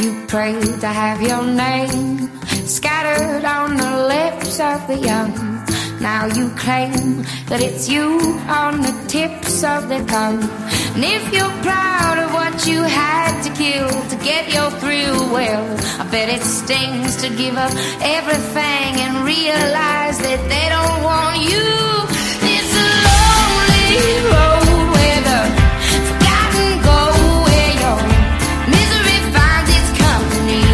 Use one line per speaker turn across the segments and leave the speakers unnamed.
You pray to have your name scattered on the lips of the young. Now you claim that it's you on the tips of their tongue. And if you're proud of what you had to kill to get your thrill, well, I bet it stings to give up everything and realize that they don't want you. It's a lonely road where the forgotten go, where your misery finds its company.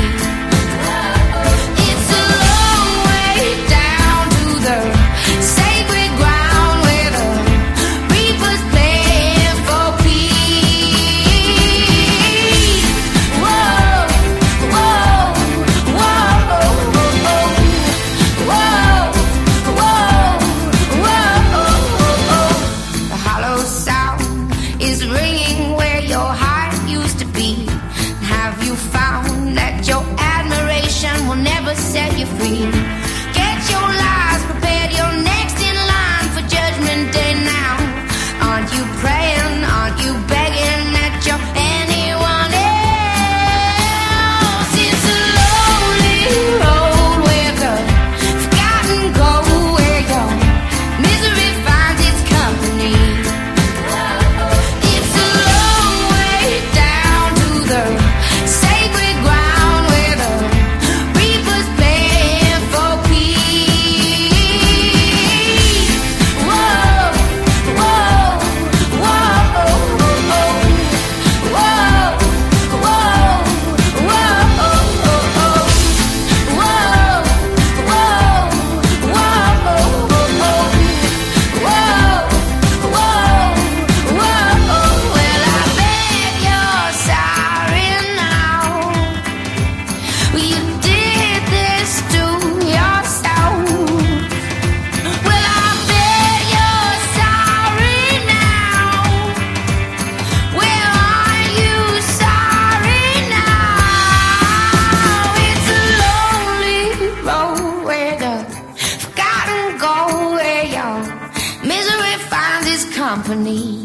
It's a long way down to the sacred ground where the reapers play for peace. Whoa, whoa, whoa, whoa, whoa, whoa. The hollow sound is ringing where your heart used to be. Have you found that your admiration will never set you free? Get your lies prepared, you're next in line for judgment day now. Aren't you praying, aren't you begging that you're anyone else? It's a lonely road where the forgotten go, where your misery finds its company. It's a long way down to the sacred ground where the reapers play for peace. Whoa, whoa, whoa, whoa, well, I bet you're sorry now. You did this to yourself. Well, I bet you're sorry now. Well, are you sorry now? It's a lonely road where the forgotten go, where your misery finds its company.